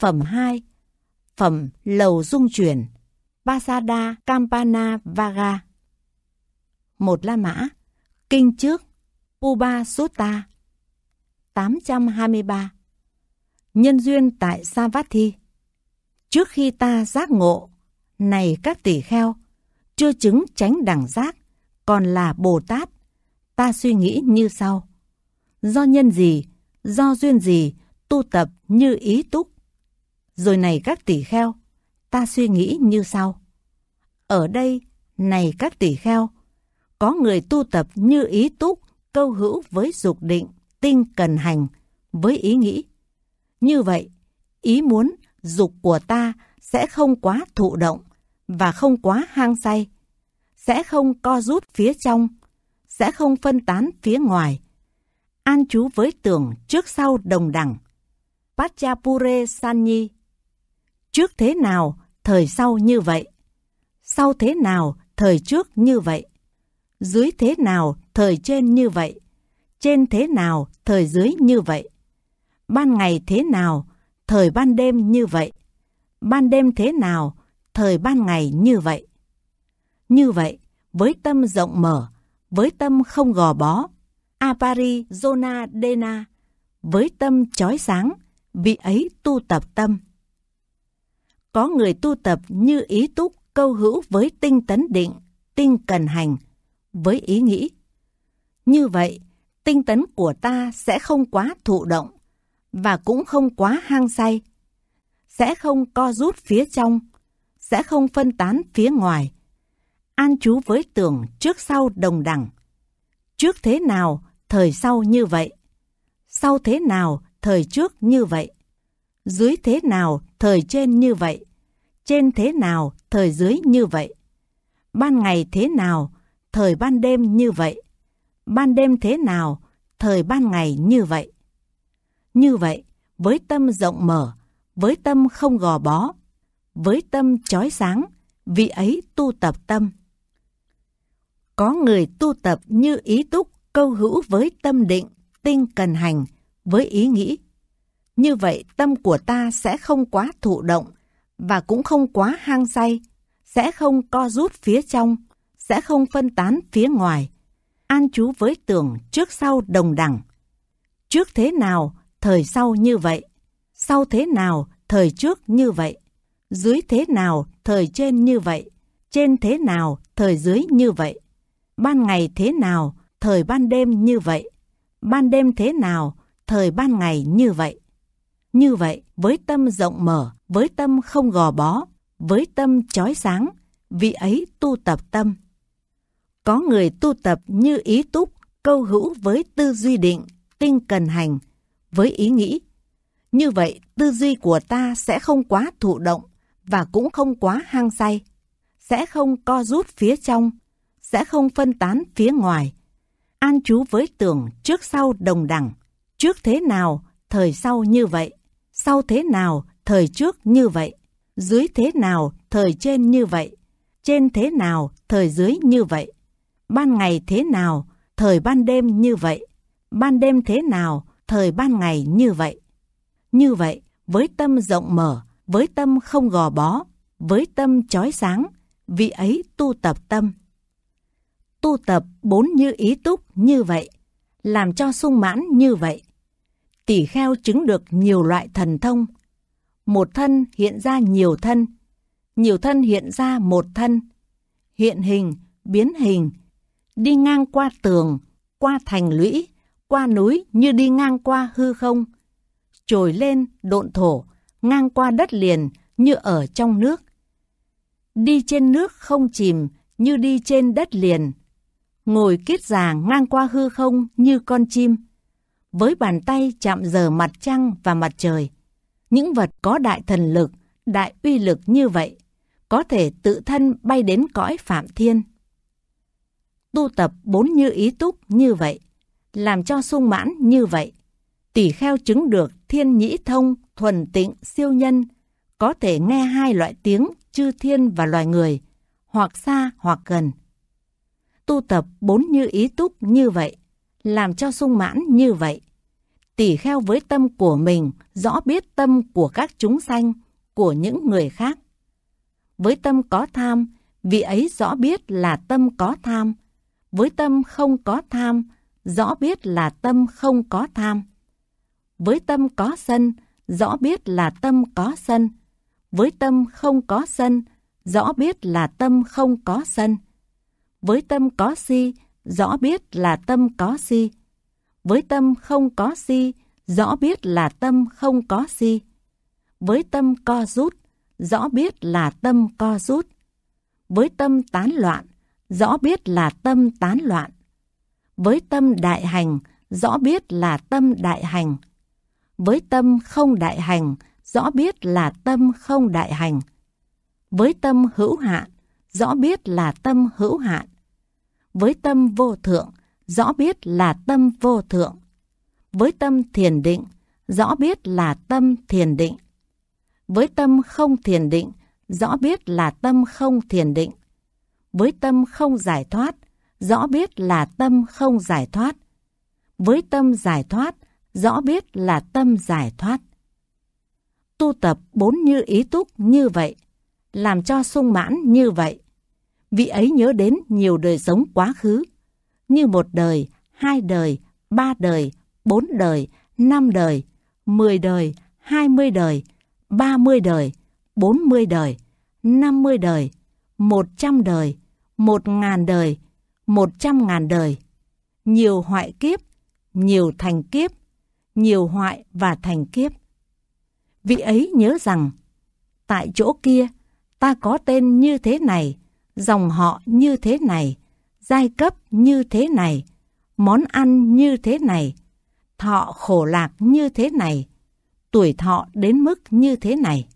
Phẩm 2. Phẩm Lầu Dung Chuyển, Pasada Campana Vaga. 1 La Mã, Kinh trước, Puba Sutta. 823. Nhân duyên tại Savatthi. Trước khi ta giác ngộ, này các tỷ kheo, chưa chứng chánh đẳng giác, còn là Bồ Tát, ta suy nghĩ như sau. Do nhân gì, do duyên gì, tu tập như ý túc. Rồi này các tỷ kheo, ta suy nghĩ như sau. Ở đây, này các tỷ kheo, có người tu tập như ý túc, câu hữu với dục định, tinh cần hành, với ý nghĩ. Như vậy, ý muốn, dục của ta sẽ không quá thụ động và không quá hăng say, sẽ không co rút phía trong, sẽ không phân tán phía ngoài. An trú với tưởng trước sau đồng đẳng. Pachapure Sanyi. Trước thế nào, thời sau như vậy. Sau thế nào, thời trước như vậy. Dưới thế nào, thời trên như vậy. Trên thế nào, thời dưới như vậy. Ban ngày thế nào, thời ban đêm như vậy. Ban đêm thế nào, thời ban ngày như vậy. Như vậy, với tâm rộng mở, với tâm không gò bó, Apari Zona Dena, với tâm chói sáng, vị ấy tu tập tâm. Có người tu tập như ý túc, câu hữu với tinh tấn định, tinh cần hành, với ý nghĩ. Như vậy, tinh tấn của ta sẽ không quá thụ động, và cũng không quá hăng say, sẽ không co rút phía trong, sẽ không phân tán phía ngoài. An trú với tưởng trước sau đồng đẳng. Trước thế nào, thời sau như vậy. Sau thế nào, thời trước như vậy. Dưới thế nào, thời trên như vậy. Trên thế nào, thời dưới như vậy. Ban ngày thế nào, thời ban đêm như vậy. Ban đêm thế nào, thời ban ngày như vậy. Như vậy, với tâm rộng mở, với tâm không gò bó, với tâm chói sáng, vị ấy tu tập tâm. Có người tu tập như ý túc, câu hữu với tâm định, tinh cần hành, với ý nghĩ. Như vậy, tâm của ta sẽ không quá thụ động, và cũng không quá hăng say, sẽ không co rút phía trong, sẽ không phân tán phía ngoài. An trú với tưởng trước sau đồng đẳng. Trước thế nào, thời sau như vậy. Sau thế nào, thời trước như vậy. Dưới thế nào, thời trên như vậy. Trên thế nào, thời dưới như vậy. Ban ngày thế nào, thời ban đêm như vậy. Ban đêm thế nào, thời ban ngày như vậy. Như vậy, với tâm rộng mở, với tâm không gò bó, với tâm chói sáng, vị ấy tu tập tâm. Có người tu tập như ý túc, câu hữu với tư duy định, tinh cần hành, với ý nghĩ. Như vậy, tư duy của ta sẽ không quá thụ động và cũng không quá hăng say, sẽ không co rút phía trong, sẽ không phân tán phía ngoài. An trú với tưởng trước sau đồng đẳng. Trước thế nào, thời sau như vậy. Sau thế nào, thời trước như vậy. Dưới thế nào, thời trên như vậy. Trên thế nào, thời dưới như vậy. Ban ngày thế nào, thời ban đêm như vậy. Ban đêm thế nào, thời ban ngày như vậy. Như vậy, với tâm rộng mở, với tâm không gò bó, với tâm chói sáng, vị ấy tu tập tâm. Tu tập 4 như ý túc như vậy, làm cho sung mãn như vậy. Tỷ kheo chứng được nhiều loại thần thông. Một thân hiện ra nhiều thân hiện ra một thân, hiện hình, biến hình, đi ngang qua tường, qua thành lũy, qua núi như đi ngang qua hư không, trồi lên độn thổ, ngang qua đất liền như ở trong nước, đi trên nước không chìm như đi trên đất liền, ngồi kiết già ngang qua hư không như con chim, với bàn tay chạm giờ mặt trăng và mặt trời. Những vật có đại thần lực, đại uy lực như vậy, có thể tự thân bay đến cõi Phạm Thiên. Tu tập 4 như ý túc như vậy, làm cho sung mãn như vậy. Tỷ kheo chứng được thiên nhĩ thông, thuần tịnh, siêu nhân, có thể nghe 2 loại tiếng chư thiên và loài người, hoặc xa hoặc gần. Tu tập 4 như ý túc như vậy, làm cho sung mãn như vậy. Tỳ kheo với tâm của mình rõ biết tâm của các chúng sanh, của những người khác. Với tâm có tham, vị ấy rõ biết là tâm có tham. Với tâm không có tham, rõ biết là tâm không có tham. Với tâm có sân, rõ biết là tâm có sân. Với tâm không có sân, rõ biết là tâm không có sân. Với tâm có si, rõ biết là tâm có si. Với tâm không có si, rõ biết là tâm không có si. Với tâm co rút, rõ biết là tâm co rút. Với tâm tán loạn, rõ biết là tâm tán loạn. Với tâm đại hành, rõ biết là tâm đại hành. Với tâm không đại hành, rõ biết là tâm không đại hành. Với tâm hữu hạn, rõ biết là tâm hữu hạn. Với tâm vô thượng, rõ biết là tâm vô thượng. Với tâm thiền định, rõ biết là tâm thiền định. Với tâm không thiền định, rõ biết là tâm không thiền định. Với tâm không giải thoát, rõ biết là tâm không giải thoát. Với tâm giải thoát, rõ biết là tâm giải thoát. Tu tập 4 như ý túc như vậy, làm cho sung mãn như vậy, vị ấy nhớ đến nhiều đời sống quá khứ, như 1 đời, 2 đời, 3 đời, 4 đời, 5 đời, 10 đời, 20 đời, 30 đời, 40 đời, 50 đời, 100 đời, 1.000 đời, 100.000 đời, nhiều hoại kiếp, nhiều thành kiếp, nhiều hoại và thành kiếp. Vị ấy nhớ rằng, tại chỗ kia, ta có tên như thế này, dòng họ như thế này, giai cấp như thế này, món ăn như thế này, thọ khổ lạc như thế này, tuổi thọ đến mức như thế này.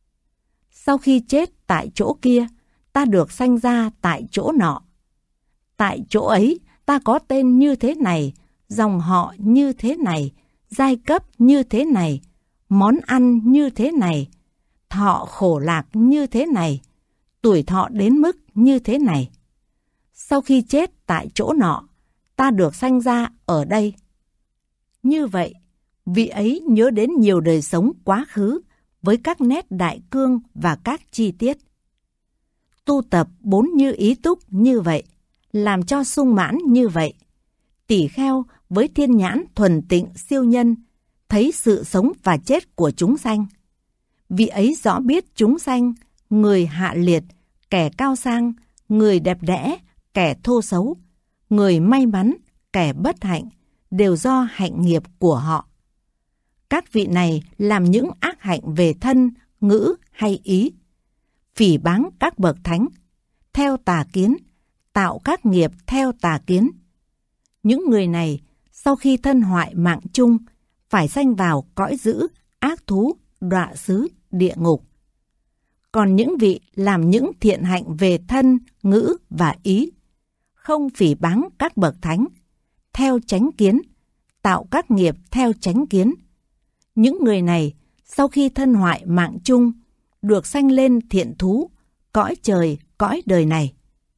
Sau khi chết tại chỗ kia, ta được sanh ra tại chỗ nọ. Tại chỗ ấy, ta có tên như thế này, dòng họ như thế này, giai cấp như thế này, món ăn như thế này, thọ khổ lạc như thế này, tuổi thọ đến mức như thế này. Sau khi chết tại chỗ nọ, ta được sanh ra ở đây. Như vậy, vị ấy nhớ đến nhiều đời sống quá khứ với các nét đại cương và các chi tiết. Tu tập 4 như ý túc như vậy, làm cho sung mãn như vậy. Tỷ kheo với thiên nhãn thuần tịnh siêu nhân, thấy sự sống và chết của chúng sanh. Vị ấy rõ biết chúng sanh, người hạ liệt, kẻ cao sang, người đẹp đẽ, kẻ thô xấu, người may mắn, kẻ bất hạnh, đều do hạnh nghiệp của họ. Các vị này làm những ác hạnh về thân, ngữ hay ý, phỉ báng các bậc thánh, theo tà kiến, tạo các nghiệp theo tà kiến. Những người này, sau khi thân hoại mạng chung, phải sanh vào cõi dữ, ác thú, đọa xứ, địa ngục. Còn những vị làm những thiện hạnh về thân, ngữ và ý, không phỉ báng các bậc thánh, theo chánh kiến, tạo các nghiệp theo chánh kiến. Những người này, sau khi thân hoại mạng chung, được sanh lên thiện thú, cõi trời, cõi đời này.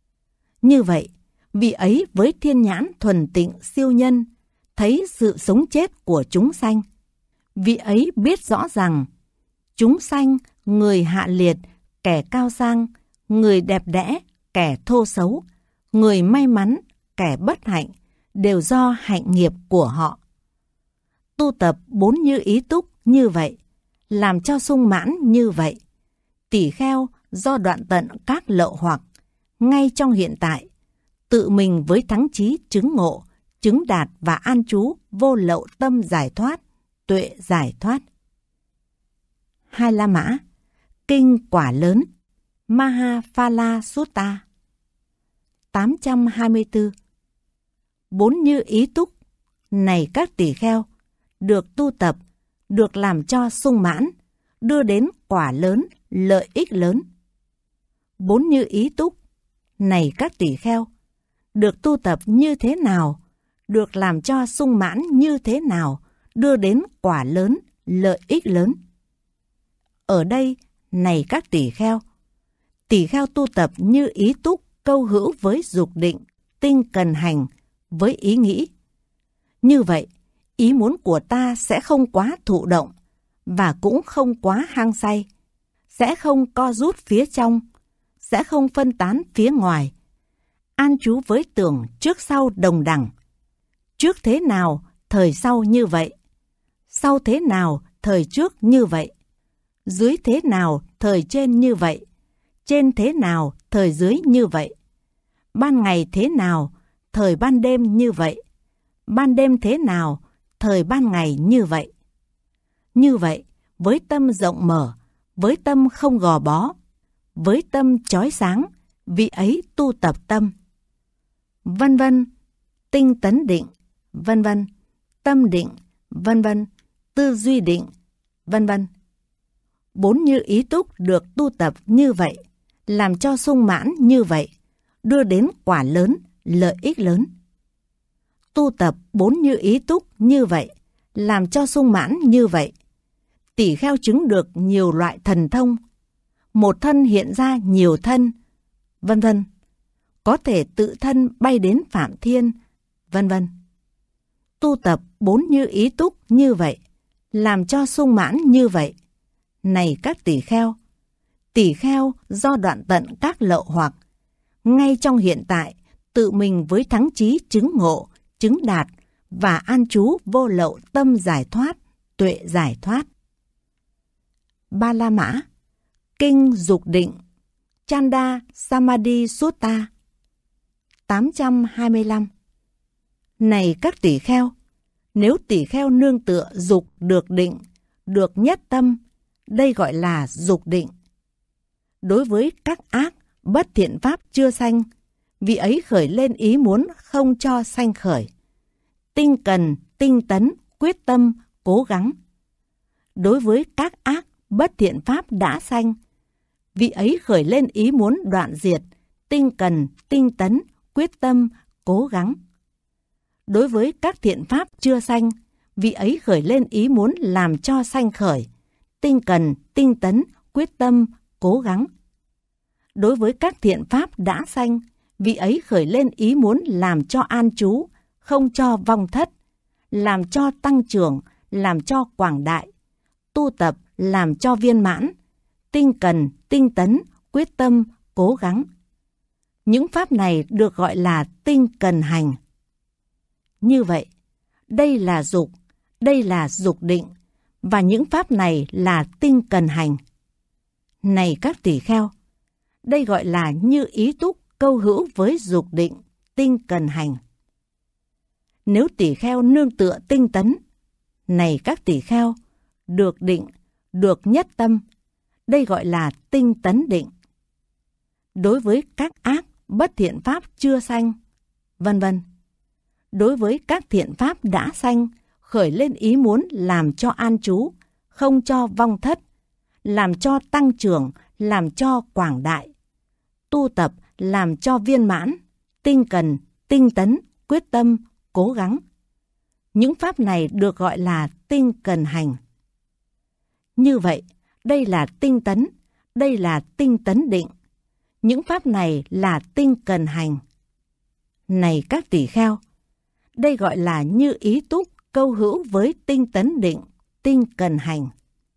Như vậy, vị ấy với thiên nhãn thuần tịnh siêu nhân, thấy sự sống chết của chúng sanh. Vị ấy biết rõ rằng, chúng sanh, người hạ liệt, kẻ cao sang, người đẹp đẽ, kẻ thô xấu, người may mắn, kẻ bất hạnh, đều do hạnh nghiệp của họ. Tu tập 4 như ý túc như vậy, làm cho sung mãn như vậy. Tỷ kheo do đoạn tận các lậu hoặc, ngay trong hiện tại, tự mình với thắng chí chứng ngộ, chứng đạt và an trú vô lậu tâm giải thoát, tuệ giải thoát. Hai La Mã, Kinh Quả Lớn, Mahaphala Sutta 824. 4 như ý túc, này các tỷ kheo, được tu tập, được làm cho sung mãn, đưa đến quả lớn, lợi ích lớn. 4 như ý túc, này các tỷ kheo, được tu tập như thế nào, được làm cho sung mãn như thế nào, đưa đến quả lớn, lợi ích lớn. Ở đây, này các tỷ kheo tu tập như ý túc câu hữu với dục định, tinh cần hành, với ý nghĩ. Như vậy, ý muốn của ta sẽ không quá thụ động và cũng không quá hăng say, sẽ không co rút phía trong, sẽ không phân tán phía ngoài. An trú với tưởng trước sau đồng đẳng. Trước thế nào, thời sau như vậy. Sau thế nào, thời trước như vậy. Dưới thế nào, thời trên như vậy. Trên thế nào, thời dưới như vậy. Ban ngày thế nào, thời ban đêm như vậy. Ban đêm thế nào, thời ban ngày như vậy. Như vậy, với tâm rộng mở, với tâm không gò bó, với tâm chói sáng, vì ấy tu tập tâm. Vân vân, tinh tấn định, vân vân, tâm định, vân vân, tư duy định, vân vân. 4 như ý túc được tu tập như vậy, làm cho sung mãn như vậy, đưa đến quả lớn, lợi ích lớn. Tu tập 4 như ý túc như vậy, làm cho sung mãn như vậy. Tỷ kheo chứng được nhiều loại thần thông, một thân hiện ra nhiều thân, vân vân. Có thể tự thân bay đến Phạm Thiên, vân vân. Tu tập 4 như ý túc như vậy, làm cho sung mãn như vậy. Này các tỷ kheo do đoạn tận các lậu hoặc, ngay trong hiện tại, tự mình với thắng chí chứng ngộ, chứng đạt và an trú vô lậu tâm giải thoát, tuệ giải thoát. Ba La Mã, Kinh Dục Định, Chanda Samadhi Sutta 825. Này các tỷ kheo, nếu tỷ kheo nương tựa dục được định, được nhất tâm, đây gọi là dục định. Đối với các ác, bất thiện pháp chưa sanh, vì ấy khởi lên ý muốn không cho sanh khởi. Tinh cần, tinh tấn, quyết tâm, cố gắng. Đối với các ác, bất thiện pháp đã sanh, vì ấy khởi lên ý muốn đoạn diệt, tinh cần, tinh tấn, quyết tâm, cố gắng. Đối với các thiện pháp chưa sanh, vì ấy khởi lên ý muốn làm cho sanh khởi, tinh cần, tinh tấn, quyết tâm, cố gắng. Đối với các thiện pháp đã sanh, vì ấy khởi lên ý muốn làm cho an trú, không cho vong thất, làm cho tăng trưởng, làm cho quảng đại, tu tập làm cho viên mãn, tinh cần, tinh tấn, quyết tâm, cố gắng. Những pháp này được gọi là tinh cần hành. Như vậy, đây là dục, đây là dục định, và những pháp này là tinh cần hành. Này các tỷ kheo, đây gọi là như ý túc câu hữu với dục định, tinh cần hành. Nếu tỷ kheo nương tựa tinh tấn, này các tỷ kheo, được định, được nhất tâm, đây gọi là tinh tấn định. Đối với các ác, bất thiện pháp chưa sanh, vân vân. Đối với các thiện pháp đã sanh, khởi lên ý muốn làm cho an trú, không cho vong thất, làm cho tăng trưởng, làm cho quảng đại, tu tập làm cho viên mãn, tinh cần, tinh tấn, quyết tâm, cố gắng. Những pháp này được gọi là tinh cần hành. Như vậy, đây là tinh tấn, đây là tinh tấn định. Những pháp này là tinh cần hành. Này các tỷ kheo, đây gọi là như ý túc câu hữu với tinh tấn định, tinh cần hành.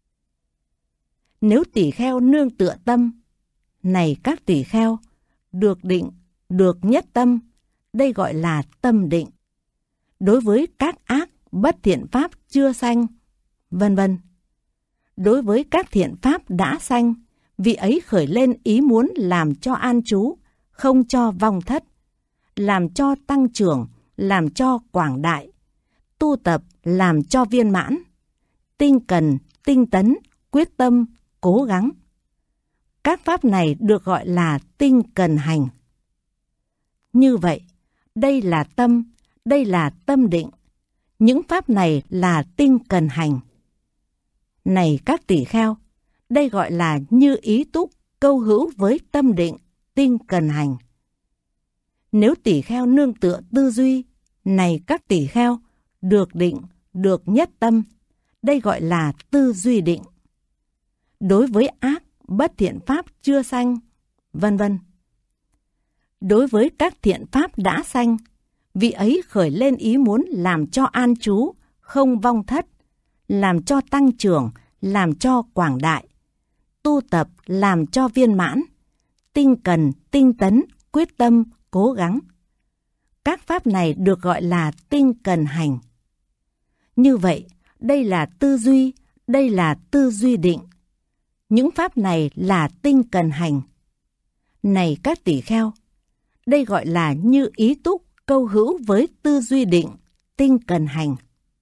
Nếu tỷ kheo nương tựa tâm, này các tỷ kheo, được định, được nhất tâm, đây gọi là tâm định. Đối với các ác, bất thiện pháp chưa sanh, vân vân. Đối với các thiện pháp đã sanh, vì ấy khởi lên ý muốn làm cho an trú, không cho vong thất, làm cho tăng trưởng, làm cho quảng đại, tu tập làm cho viên mãn, tinh cần, tinh tấn, quyết tâm, cố gắng. Các pháp này được gọi là tinh cần hành. Như vậy, đây là tâm, đây là tâm định. Những pháp này là tinh cần hành. Này các tỷ kheo, đây gọi là như ý túc câu hữu với tâm định, tinh cần hành. Nếu tỷ kheo nương tựa tư duy, này các tỷ kheo, được định, được nhất tâm, đây gọi là tư duy định. Đối với ác, bất thiện pháp chưa sanh, vân vân. Đối với các thiện pháp đã sanh, vì ấy khởi lên ý muốn làm cho an trú, không vong thất, làm cho tăng trưởng, làm cho quảng đại, tu tập làm cho viên mãn, tinh cần, tinh tấn, quyết tâm, cố gắng. Các pháp này được gọi là tinh cần hành. Như vậy, đây là tư duy, đây là tư duy định. Những pháp này là tinh cần hành. Này các tỷ kheo, đây gọi là như ý túc câu hữu với tư duy định, tinh cần hành.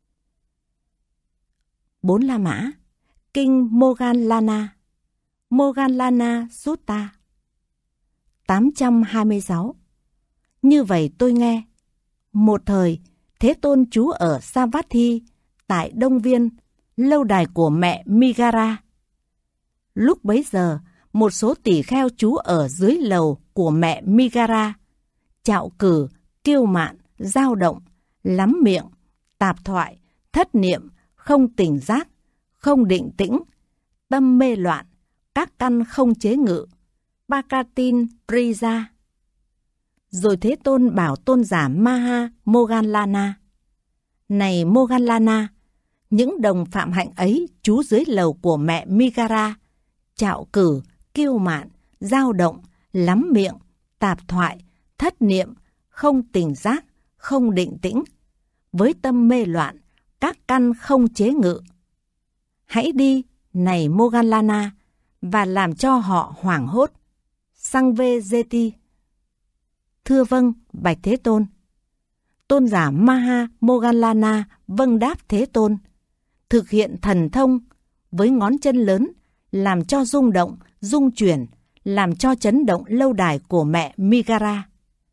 4 La Mã, Kinh Moggallana, Moggallana Sutta. 826. Như vậy tôi nghe, một thời Thế Tôn trú ở Savatthi tại Đông Viên, lâu đài của mẹ Migara. Lúc bấy giờ, một số tỷ kheo trú ở dưới lầu của mẹ Migara, trạo cử, kiêu mạn, dao động, lắm miệng, tạp thoại, thất niệm, không tỉnh giác, không định tĩnh, tâm mê loạn, các căn không chế ngự, Pakatin Prija. Rồi Thế Tôn bảo tôn giả Maha Moggallana: Này Moggallana, những đồng phạm hạnh ấy trú dưới lầu của mẹ Migara, trạo cử, kiêu mạn, dao động, lắm miệng, tạp thoại, thất niệm, không tỉnh giác, không định tĩnh, với tâm mê loạn, các căn không chế ngự. Hãy đi, này Moggallana, và làm cho họ hoảng hốt. Sangvejeti. Thưa vâng, bạch Thế Tôn. Tôn giả Maha Moggallana vâng đáp Thế Tôn, thực hiện thần thông với ngón chân lớn, làm cho rung động, rung chuyển, làm cho chấn động lâu đài của mẹ Migara.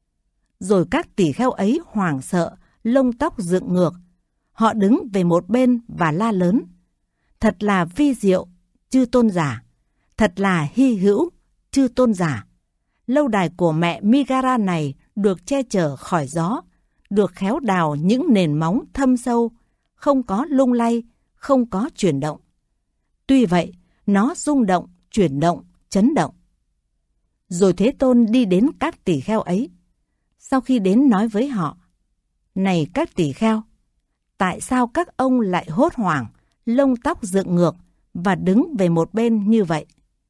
Rồi các tỷ kheo ấy hoảng sợ, lông tóc dựng ngược. Họ đứng về một bên và la lớn: Thật là vi diệu, chư tôn giả! Thật là hy hữu, chư tôn giả! Lâu đài của mẹ Migara này được che chở khỏi gió, được khéo đào những nền móng thâm sâu, không có lung lay, không có chuyển động. Tuy vậy, nó rung động, chuyển động, chấn động. Rồi Thế Tôn đi đến các tỷ kheo ấy. Sau khi đến nói với họ: Này các tỷ kheo, tại sao các ông lại hốt hoảng, lông tóc dựng ngược và đứng về một bên như vậy?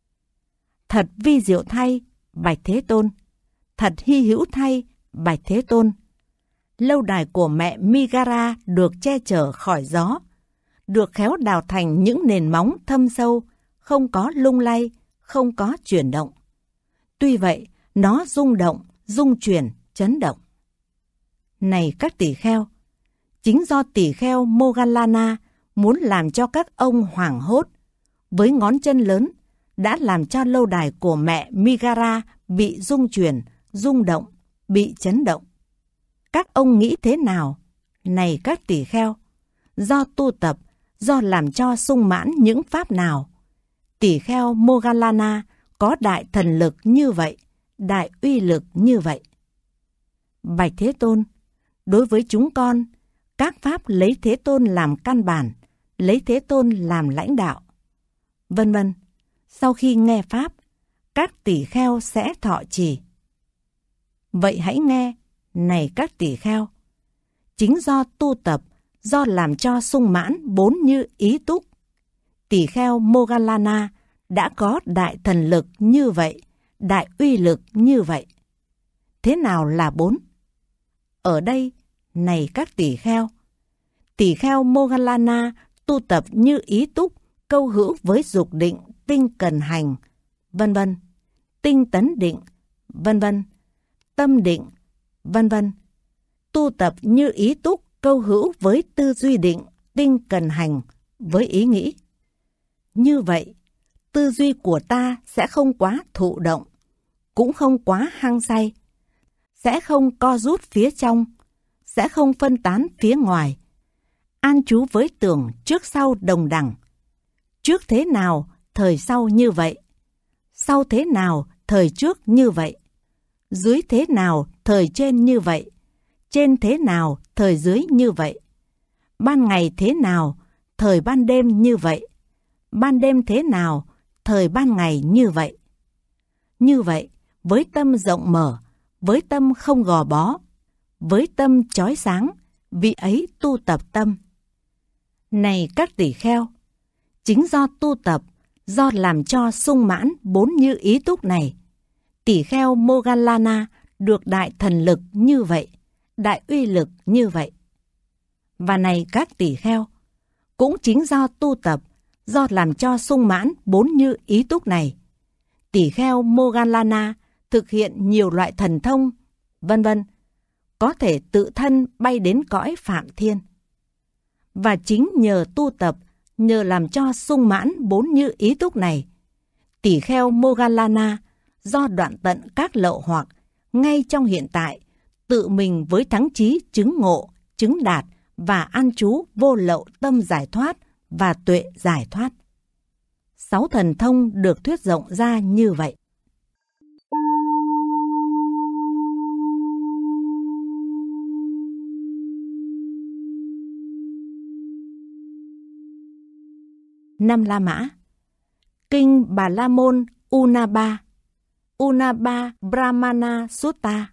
Thật vi diệu thay, bạch Thế Tôn! Thật hy hữu thay, bạch Thế Tôn! Lâu đài của mẹ Migara được che chở khỏi gió, được khéo đào thành những nền móng thâm sâu, không có lung lay, không có chuyển động. Tuy vậy, nó rung động, rung chuyển, chấn động. Này các tỷ kheo, chính do tỷ kheo Moggallana muốn làm cho các ông hoảng hốt, với ngón chân lớn đã làm cho lâu đài của mẹ Migara bị rung chuyển, rung động, bị chấn động. Các ông nghĩ thế nào? Này các tỷ kheo, do tu tập, do làm cho sung mãn những pháp nào, tỷ kheo Moggallana có đại thần lực như vậy, đại uy lực như vậy? Bạch Thế Tôn, đối với chúng con, các pháp lấy Thế Tôn làm căn bản, lấy Thế Tôn làm lãnh đạo, vân vân. Sau khi nghe pháp, các tỷ kheo sẽ thọ trì. Vậy hãy nghe, này các tỷ kheo, chính do tu tập, do làm cho sung mãn 4 như ý túc, tỷ kheo Moggallana đã có đại thần lực như vậy, đại uy lực như vậy. Thế nào là 4? Ở đây, này các tỷ kheo Moggallana tu tập như ý túc, câu hữu với dục định, tinh cần hành, vân vân, tinh tấn định, vân vân, tâm định, vân vân. Tu tập như ý túc, câu hữu với tư duy định, tinh cần hành, với ý nghĩ. Như vậy, tư duy của ta sẽ không quá thụ động, cũng không quá hăng say, sẽ không co rút phía trong, sẽ không phân tán phía ngoài, an trú với tưởng trước sau đồng đẳng. Trước thế nào, thời sau như vậy. Sau thế nào, thời trước như vậy. Dưới thế nào, thời trên như vậy. Trên thế nào, thời dưới như vậy. Ban ngày thế nào, thời ban đêm như vậy. Ban đêm thế nào, thời ban ngày như vậy. Như vậy, với tâm rộng mở, với tâm không gò bó, với tâm chói sáng, vì ấy tu tập tâm. Này các tỷ kheo, chính do tu tập, do làm cho sung mãn 4 như ý túc này, tỷ kheo Moggallana được đại thần lực như vậy, đại uy lực như vậy. Và này các tỷ kheo, cũng chính do tu tập, do làm cho sung mãn 4 như ý túc này, tỷ kheo Moggallana thực hiện nhiều loại thần thông, vân vân, có thể tự thân bay đến cõi Phạm Thiên. Và chính nhờ tu tập, nhờ làm cho sung mãn 4 như ý túc này, tỷ kheo Moggallana do đoạn tận các lậu hoặc ngay trong hiện tại, tự mình với thắng chí chứng ngộ, chứng đạt và an trú vô lậu tâm giải thoát và tuệ giải thoát. 6 thần thông được thuyết rộng ra như vậy. Năm La Mã. Kinh Bà La Môn Unaba Brahmana Sutta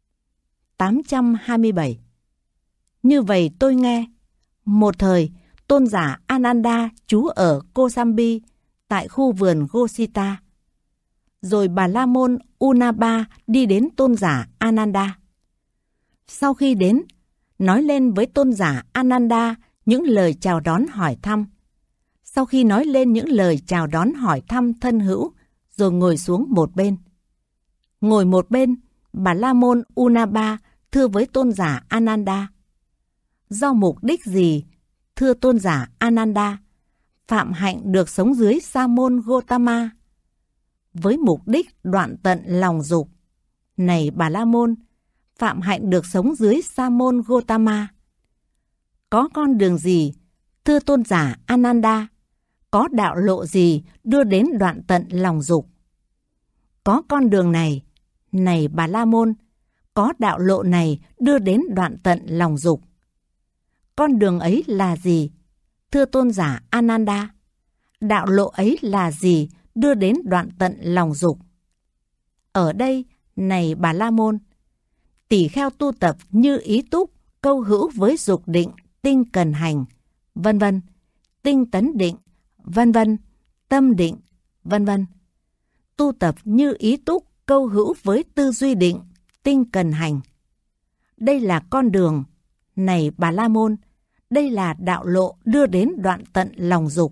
827. Như vậy tôi nghe, một thời tôn giả Ananda trú ở Kosambi tại khu vườn Gosita. Rồi Bà La Môn Unaba đi đến tôn giả Ananda. Sau khi đến, nói lên với tôn giả Ananda những lời chào đón hỏi thăm. Sau khi nói lên những lời chào đón hỏi thăm thân hữu, rồi ngồi xuống một bên. Ngồi một bên, Bà La Môn Unaba thưa với tôn giả Ananda: do mục đích gì, thưa tôn giả Ananda, Phạm Hạnh được sống dưới Sa môn Gotama? Với mục đích đoạn tận lòng dục. Này Bà La Môn, Phạm Hạnh được sống dưới Sa môn Gotama. Có con đường gì, thưa tôn giả Ananda? Có đạo lộ gì đưa đến đoạn tận lòng dục? Có con đường này, này Bà La Môn, có đạo lộ này đưa đến đoạn tận lòng dục. Con đường ấy là gì, thưa tôn giả Ananda? Đạo lộ ấy là gì đưa đến đoạn tận lòng dục? Ở đây, này Bà La Môn, tỷ kheo tu tập như ý túc, câu hữu với dục định, tinh cần hành, vân vân, tinh tấn định, vân vân, tâm định, vân vân. Tu tập như ý túc, câu hữu với tư duy định, tinh cần hành. Đây là con đường, này Bà La Môn, đây là đạo lộ đưa đến đoạn tận lòng dục.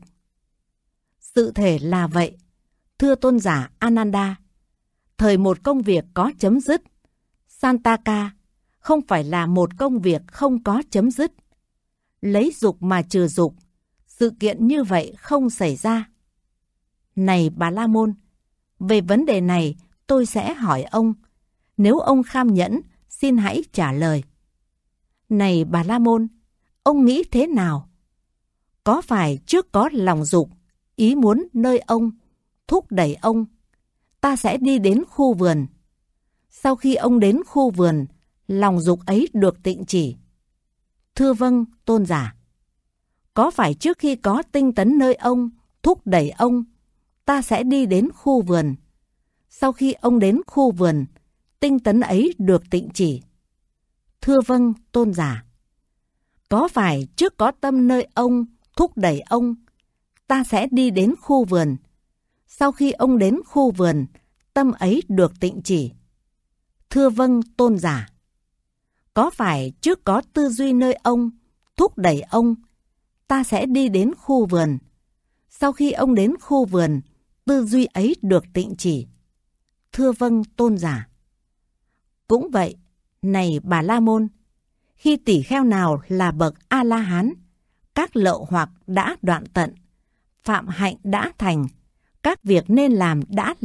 Sự thể là vậy, thưa tôn giả Ananda. Thời một công việc có chấm dứt, Santaka, không phải là một công việc không có chấm dứt. Lấy dục mà trừ dục, sự kiện như vậy không xảy ra. Này Bà La Môn, về vấn đề này tôi sẽ hỏi ông. Nếu ông kham nhẫn, xin hãy trả lời. Này Bà La Môn, ông nghĩ thế nào? Có phải trước có lòng dục, ý muốn nơi ông, thúc đẩy ông, ta sẽ đi đến khu vườn. Sau khi ông đến khu vườn, lòng dục ấy được tịnh chỉ. Thưa vâng, tôn giả. Có phải trước khi có tinh tấn nơi ông, thúc đẩy ông, ta sẽ đi đến khu vườn. Sau khi ông đến khu vườn, tinh tấn ấy được tịnh chỉ. Thưa vâng, tôn giả. Có phải trước có tâm nơi ông, thúc đẩy ông, ta sẽ đi đến khu vườn. Sau khi ông đến khu vườn, tâm ấy được tịnh chỉ. Thưa vâng, tôn giả. Có phải trước có tư duy nơi ông, thúc đẩy ông, ta sẽ đi đến khu vườn. Sau khi ông đến khu vườn, tư duy ấy được tịnh chỉ. Thưa vâng, tôn giả. Cũng vậy, này Bà La Môn, khi tỷ kheo nào là bậc A-la-hán, các lậu hoặc đã đoạn tận, phạm hạnh đã thành, các việc nên làm,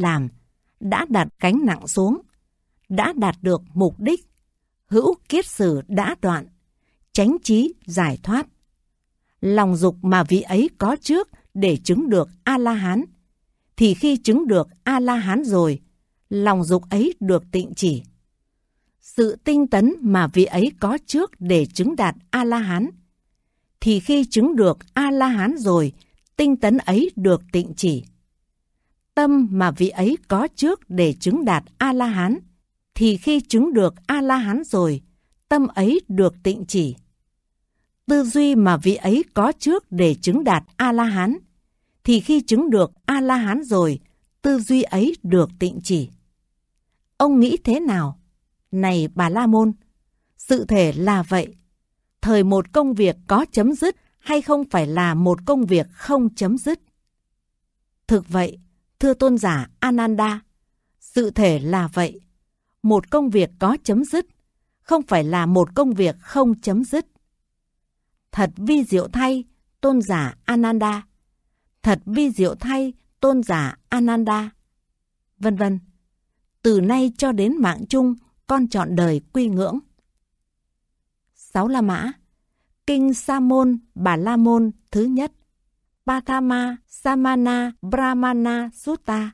đã đặt gánh nặng xuống, đã đạt được mục đích, hữu kiết sử đã đoạn, chánh trí giải thoát. Lòng dục mà vị ấy có trước để chứng được A-la-hán, thì khi chứng được A-la-hán rồi, lòng dục ấy được tịnh chỉ. Sự tinh tấn mà vị ấy có trước để chứng đạt A-la-hán, thì khi chứng được A-la-hán rồi, tinh tấn ấy được tịnh chỉ. Tâm mà vị ấy có trước để chứng đạt A-la-hán, thì khi chứng được A-la-hán rồi, tâm ấy được tịnh chỉ. tư duy mà vị ấy có trước để chứng đạt A-la-hán, thì khi chứng được A-la-hán rồi, tư duy ấy được tịnh chỉ. Ông nghĩ thế nào? Này Bà La Môn, sự thể là vậy. Thời một công việc có chấm dứt hay không phải là một công việc không chấm dứt? Thực vậy, thưa tôn giả Ananda, sự thể là vậy. Một công việc có chấm dứt, không phải là một công việc không chấm dứt. Thật vi diệu thay, tôn giả Ananda. Thật vi diệu thay, tôn giả Ananda. Vân vân. Từ nay cho đến mạng chung, con chọn đời quy ngưỡng. 6 La Mã. Kinh Sa Môn Bà La Môn thứ nhất. Pathama Samana Brahmana Sutta.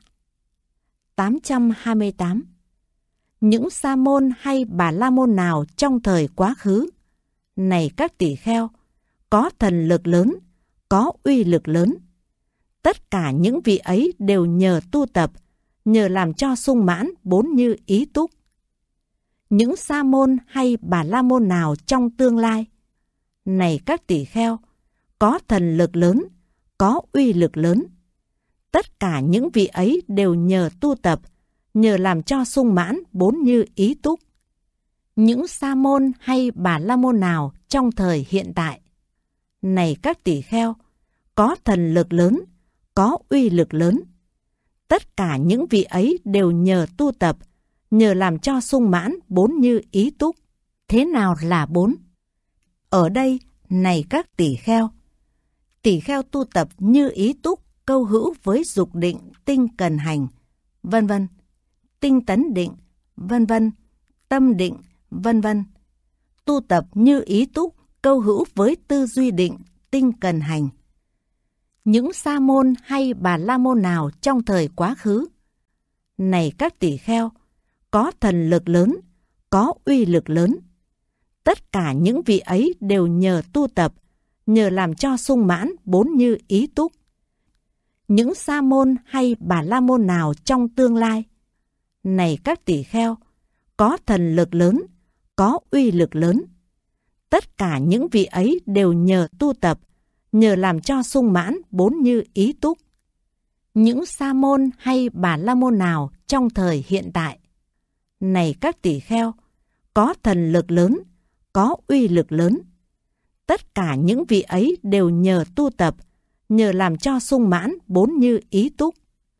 828. Những sa môn hay bà la môn nào trong thời quá khứ, này các tỷ kheo, có thần lực lớn, có uy lực lớn, tất cả những vị ấy đều nhờ tu tập, nhờ làm cho sung mãn 4 như ý túc. Những sa môn hay bà la môn nào trong tương lai, này các tỷ kheo, có thần lực lớn, có uy lực lớn, tất cả những vị ấy đều nhờ tu tập, nhờ làm cho sung mãn 4 như ý túc. Những sa môn hay bà la môn nào trong thời hiện tại, này các tỷ kheo, có thần lực lớn, có uy lực lớn, tất cả những vị ấy đều nhờ tu tập, nhờ làm cho sung mãn 4 như ý túc. Thế nào là 4? Ở đây, này các tỷ kheo tu tập như ý túc, câu hữu với dục định, tinh cần hành, vân vân, tinh tấn định, vân vân, tâm định, vân vân. Tu tập như ý túc, câu hữu với tư duy định, tinh cần hành. Những sa môn hay bà la môn nào trong thời quá khứ, này các tỷ kheo, có thần lực lớn, có uy lực lớn, tất cả những vị ấy đều nhờ tu tập, nhờ làm cho sung mãn 4 như ý túc. Những sa môn hay bà la môn nào trong tương lai, này các tỷ kheo, có thần lực lớn, có uy lực lớn, tất cả những vị ấy đều nhờ tu tập, nhờ làm cho sung mãn 4 như ý túc. Những sa môn hay bà la môn nào trong thời hiện tại, này các tỷ kheo, có thần lực lớn, có uy lực lớn, tất cả những vị ấy đều nhờ tu tập, nhờ làm cho sung mãn 4 như ý túc.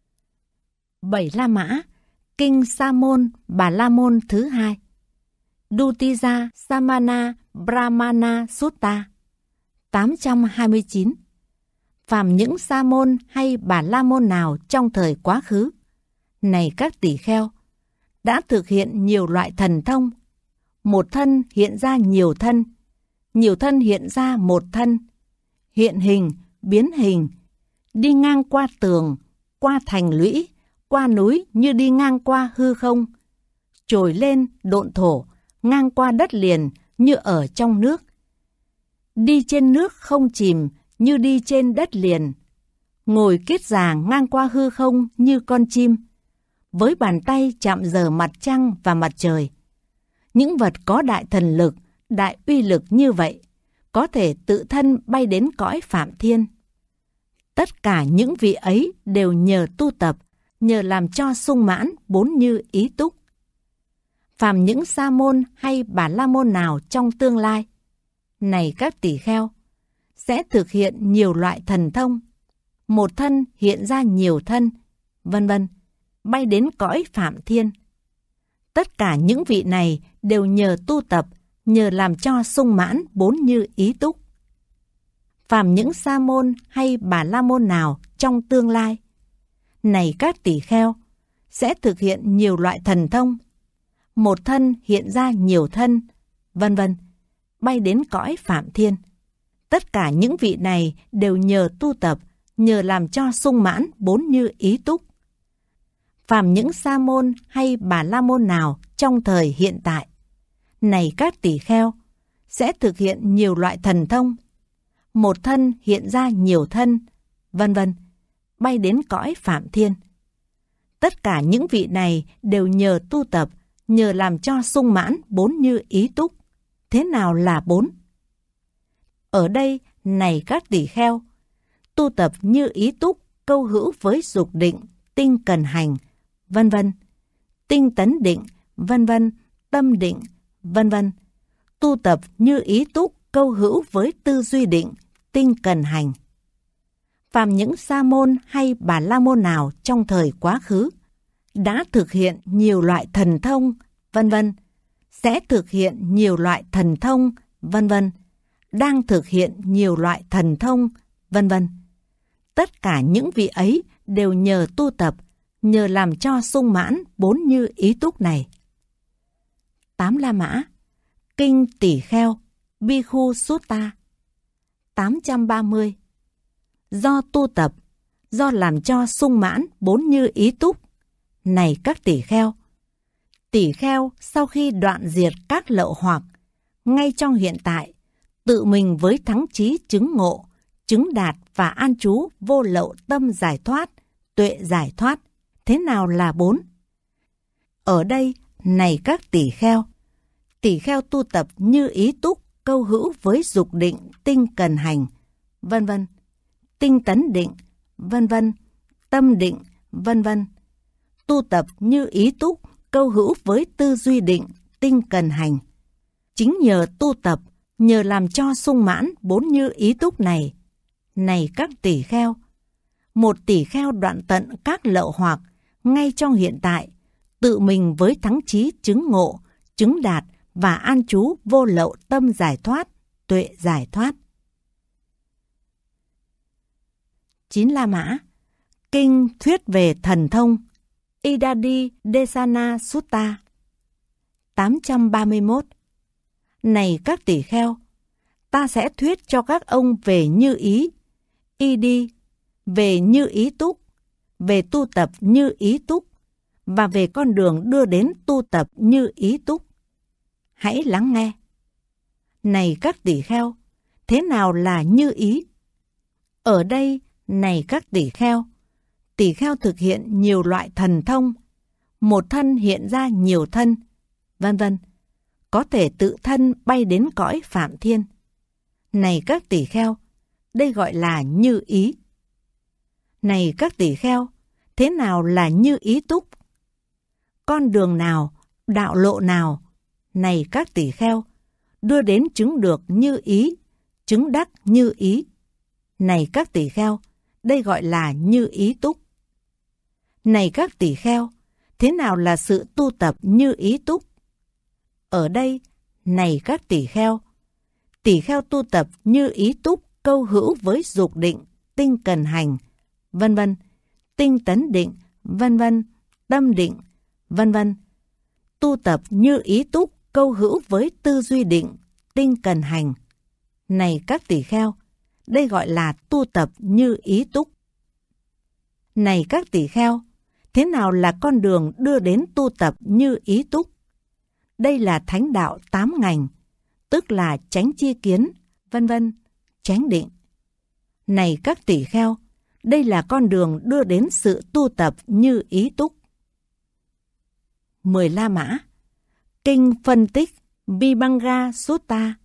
7 La Mã. Kinh Sa Môn Bà La Môn thứ hai. Dutija Samana Brahmana Sutta. 829. Phàm những sa môn hay bà la môn nào trong thời quá khứ, này các tỷ kheo, đã thực hiện nhiều loại thần thông, một thân hiện ra nhiều thân hiện ra một thân, hiện hình, biến hình, đi ngang qua tường, qua thành lũy, qua núi như đi ngang qua hư không, trồi lên độn thổ, ngang qua đất liền như ở trong nước, đi trên nước không chìm như đi trên đất liền, ngồi kiết già ngang qua hư không như con chim, với bàn tay chạm giờ mặt trăng và mặt trời. Những vật có đại thần lực, đại uy lực như vậy, có thể tự thân bay đến cõi Phạm Thiên. Tất cả những vị ấy đều nhờ tu tập, nhờ làm cho sung mãn 4 như ý túc. Phàm những sa môn hay bà la môn nào trong tương lai, này các tỷ kheo, sẽ thực hiện nhiều loại thần thông, một thân hiện ra nhiều thân, vân vân, bay đến cõi Phạm Thiên. Tất cả những vị này đều nhờ tu tập, nhờ làm cho sung mãn 4 như ý túc. Phàm những sa môn hay bà la môn nào trong tương lai, này các tỷ kheo, sẽ thực hiện nhiều loại thần thông, một thân hiện ra nhiều thân, vân vân, bay đến cõi Phạm Thiên. Tất cả những vị này đều nhờ tu tập, nhờ làm cho sung mãn 4 như ý túc. Phàm những sa môn hay bà la môn nào trong thời hiện tại, này các tỷ kheo, sẽ thực hiện nhiều loại thần thông, một thân hiện ra nhiều thân, vân vân, bay đến cõi Phạm Thiên. Tất cả những vị này đều nhờ tu tập, nhờ làm cho sung mãn 4 như ý túc. Thế nào là 4? Ở đây, này các tỳ kheo, tu tập như ý túc, câu hữu với dục định, tinh cần hành, vân vân, tinh tấn định, vân vân, tâm định, vân vân. Tu tập như ý túc, câu hữu với tư duy định, tinh cần hành. Phàm những sa môn hay bà la môn nào trong thời quá khứ đã thực hiện nhiều loại thần thông, vân vân, sẽ thực hiện nhiều loại thần thông, vân vân, đang thực hiện nhiều loại thần thông, vân vân. Tất cả những vị ấy đều nhờ tu tập, nhờ làm cho sung mãn 4 như ý túc này. 8 La Mã, Kinh Tỷ Kheo, Bhikkhu Sutta. 830. Do tu tập, do làm cho sung mãn 4 như ý túc, này các tỷ kheo sau khi đoạn diệt các lậu hoặc, ngay trong hiện tại, tự mình với thắng chí chứng ngộ, chứng đạt và an trú vô lậu tâm giải thoát, tuệ giải thoát. Thế nào là 4? Ở đây, này các tỷ kheo tu tập như ý túc, câu hữu với dục định, tinh cần hành, vân vân, tinh tấn định, vân vân, tâm định, vân vân. Tu tập như ý túc, câu hữu với tư duy định, tinh cần hành. Chính nhờ tu tập, nhờ làm cho sung mãn 4 như ý túc này, này các tỷ kheo, một tỷ kheo đoạn tận các lậu hoặc, ngay trong hiện tại, tự mình với thắng chí chứng ngộ, chứng đạt và an trú vô lậu tâm giải thoát, tuệ giải thoát. 9 La Mã, Kinh thuyết về thần thông, Idadi Desana Sutta. 831. Này các tỷ kheo, ta sẽ thuyết cho các ông về như ý, đi, về như ý túc, về tu tập như ý túc, và về con đường đưa đến tu tập như ý túc. Hãy lắng nghe. Này các tỷ kheo, thế nào là như ý? Ở đây, này các tỷ kheo thực hiện nhiều loại thần thông, một thân hiện ra nhiều thân, vân vân, có thể tự thân bay đến cõi Phạm Thiên. Này các tỷ kheo, đây gọi là như ý. Này các tỷ kheo, thế nào là như ý túc? Con đường nào, đạo lộ nào, này các tỷ kheo, đưa đến chứng được như ý, chứng đắc như ý? Này các tỷ kheo, đây gọi là như ý túc. Này các tỷ kheo, thế nào là sự tu tập như ý túc? Ở đây, này các tỷ kheo tu tập như ý túc, câu hữu với dục định, tinh cần hành, vân vân, tinh tấn định, vân vân, tâm định, vân vân. Tu tập như ý túc, câu hữu với tư duy định, tinh cần hành. Này các tỷ kheo, đây gọi là tu tập như ý túc. Này các tỷ kheo, thế nào là con đường đưa đến tu tập như ý túc? Đây là thánh đạo 8 ngành, tức là chánh chi kiến, vân vân, chánh định. Này các tỷ kheo, đây là con đường đưa đến sự tu tập như ý túc. 10 La Mã, Kinh phân tích Vibhanga Sutta.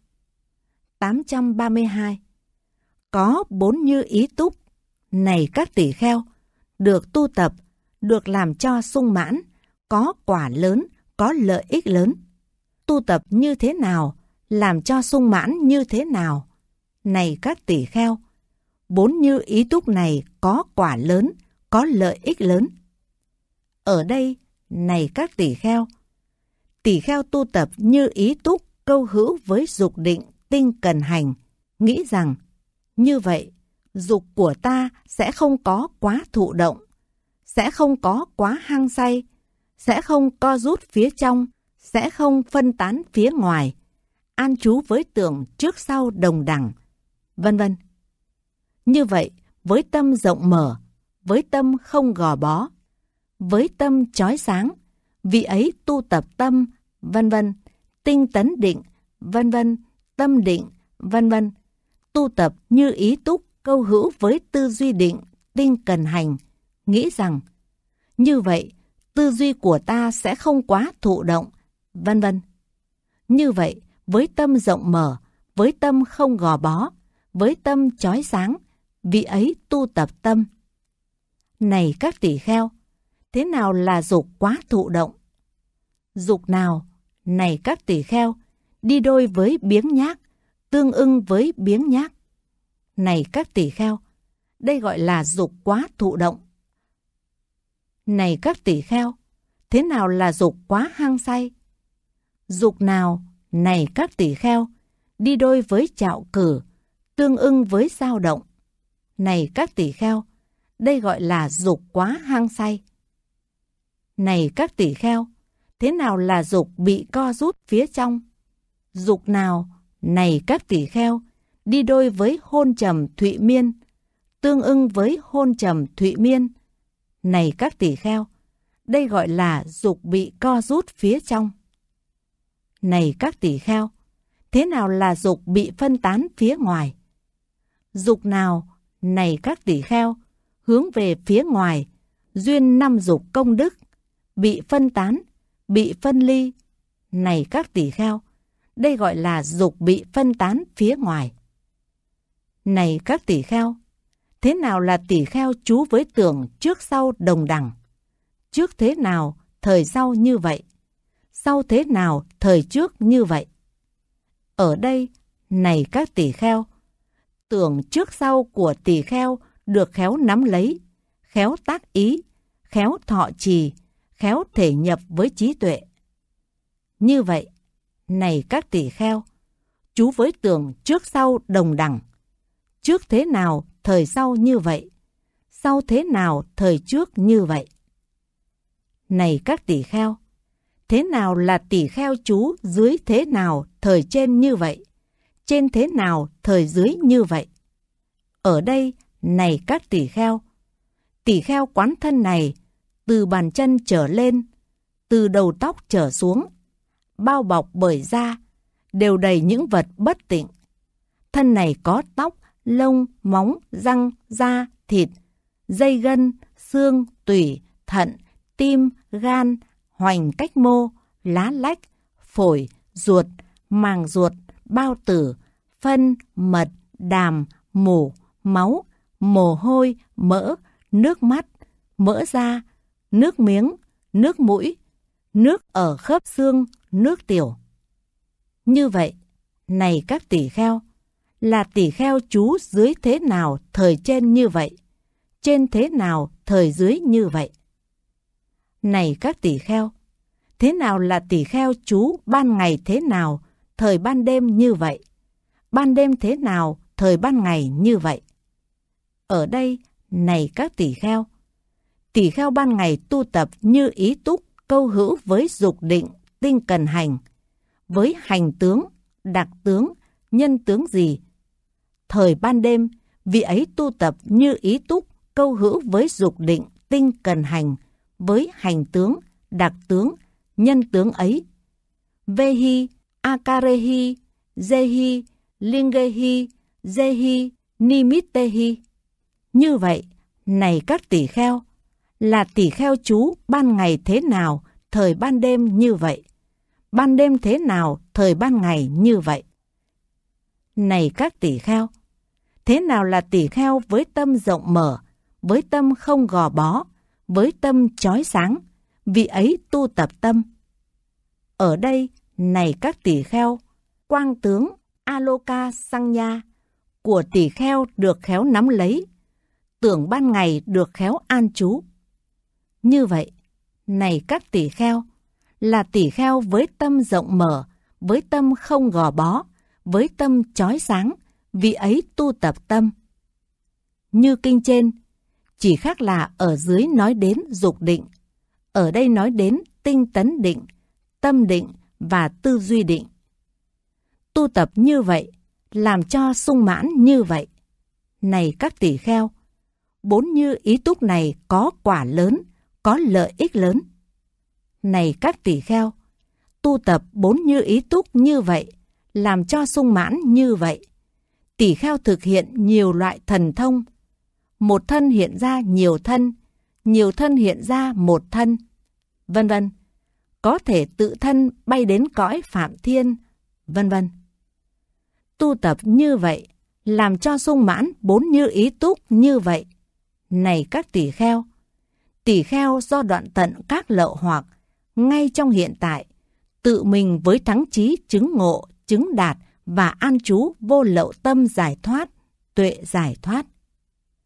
832. Có 4 như ý túc, này các tỷ kheo, được tu tập, được làm cho sung mãn, có quả lớn, có lợi ích lớn. Tu tập như thế nào, làm cho sung mãn như thế nào? Này các tỷ kheo, 4 như ý túc này có quả lớn, có lợi ích lớn. Ở đây, này các tỷ kheo tu tập như ý túc, câu hữu với dục định, tinh cần hành, nghĩ rằng, như vậy, dục của ta sẽ không có quá thụ động, sẽ không có quá hăng say, sẽ không co rút phía trong, sẽ không phân tán phía ngoài, an trú với tưởng trước sau đồng đẳng, vân vân. Như vậy, với tâm rộng mở, với tâm không gò bó, với tâm chói sáng, vị ấy tu tập tâm, vân vân, tinh tấn định, vân vân, tâm định, vân vân, tu tập như ý túc, câu hữu với tư duy định, tinh cần hành, nghĩ rằng, như vậy, tư duy của ta sẽ không quá thụ động, vân vân. Như vậy, với tâm rộng mở, với tâm không gò bó, với tâm chói sáng, vì ấy tu tập tâm. Này các tỳ kheo, thế nào là dục quá thụ động? Dục nào, này các tỳ kheo, đi đôi với biếng nhác, tương ưng với biếng nhác. Này các tỳ kheo, đây gọi là dục quá thụ động. Này các tỳ kheo, thế nào là dục quá hăng say? Dục nào, này các tỳ kheo, đi đôi với trạo cử, tương ưng với dao động. Này các tỳ kheo, đây gọi là dục quá hăng say. Này các tỳ kheo, thế nào là dục bị co rút phía trong? Dục nào, này các tỳ kheo, đi đôi với hôn trầm thụy miên, tương ưng với hôn trầm thụy miên. Này các tỳ kheo, đây gọi là dục bị co rút phía trong. Này các tỳ kheo, thế nào là dục bị phân tán phía ngoài? Dục nào, này các tỳ kheo, hướng về phía ngoài, duyên năm dục công đức, bị phân tán, bị phân ly. Này các tỳ kheo, đây gọi là dục bị phân tán phía ngoài. Này các tỳ kheo, thế nào là tỳ kheo trú với tưởng trước sau đồng đẳng? Trước thế nào, thời sau như vậy. Sau thế nào, thời trước như vậy. Ở đây, này các tỳ kheo, tưởng trước sau của tỳ kheo được khéo nắm lấy, khéo tác ý, khéo thọ trì, khéo thể nhập với trí tuệ. Như vậy, này các tỳ kheo, trú với tưởng trước sau đồng đẳng. Trước thế nào, thời sau như vậy. Sau thế nào, thời trước như vậy. Này các tỳ kheo, thế nào là tỳ kheo trú dưới thế nào, thời trên như vậy. Trên thế nào, thời dưới như vậy. Ở đây, này các tỳ kheo quán thân này, từ bàn chân trở lên, từ đầu tóc trở xuống, bao bọc bởi da, đều đầy những vật bất tịnh. Thân này có tóc, lông, móng, răng, da, thịt, dây gân, xương, tủy, thận, tim, gan, hoành cách mô, lá lách, phổi, ruột, màng ruột, bao tử, phân, mật, đàm, mủ, máu, mồ hôi, mỡ, nước mắt, mỡ da, nước miếng, nước mũi, nước ở khớp xương, nước tiểu. Như vậy, này các tỳ kheo, là tỳ kheo trú dưới thế nào thời trên như vậy, trên thế nào thời dưới như vậy. Này các tỳ kheo, thế nào là tỳ kheo trú ban ngày thế nào, thời ban đêm như vậy, ban đêm thế nào, thời ban ngày như vậy. Ở đây, này các tỳ kheo ban ngày tu tập như ý túc, câu hữu với dục định, tinh cần hành, với hành tướng, đặc tướng, nhân tướng gì. Thời ban đêm, vị ấy tu tập như ý túc, câu hữu với dục định, tinh cần hành, với hành tướng, đặc tướng, nhân tướng ấy. Vehi, akarehi, jehi, lingehi, jehi, nimittehi. Như vậy, này các tỳ kheo, là tỳ kheo trú ban ngày thế nào, thời ban đêm như vậy. Ban đêm thế nào, thời ban ngày như vậy. Này các tỳ kheo, thế nào là tỳ kheo với tâm rộng mở, với tâm không gò bó, với tâm chói sáng, vì ấy tu tập tâm. Ở đây, này các tỳ kheo, quang tướng Aloka Sanya của tỳ kheo được khéo nắm lấy, tưởng ban ngày được khéo an trú. Như vậy, này các tỳ kheo, là tỳ kheo với tâm rộng mở, với tâm không gò bó, với tâm chói sáng, vì ấy tu tập tâm. Như kinh trên, chỉ khác là ở dưới nói đến dục định, ở đây nói đến tinh tấn định, tâm định và tư duy định. Tu tập như vậy, làm cho sung mãn như vậy. Này các tỳ kheo, bốn như ý túc này có quả lớn, có lợi ích lớn. Này các tỳ kheo, tu tập bốn như ý túc như vậy, làm cho sung mãn như vậy. Tỳ kheo thực hiện nhiều loại thần thông. Một thân hiện ra nhiều thân hiện ra một thân, vân vân. Có thể tự thân bay đến cõi Phạm Thiên, vân vân. Tu tập như vậy làm cho sung mãn bốn như ý túc như vậy. Này các tỳ kheo do đoạn tận các lậu hoặc, ngay trong hiện tại, tự mình với thắng chí chứng ngộ, chứng đạt và an trú vô lậu tâm giải thoát, tuệ giải thoát,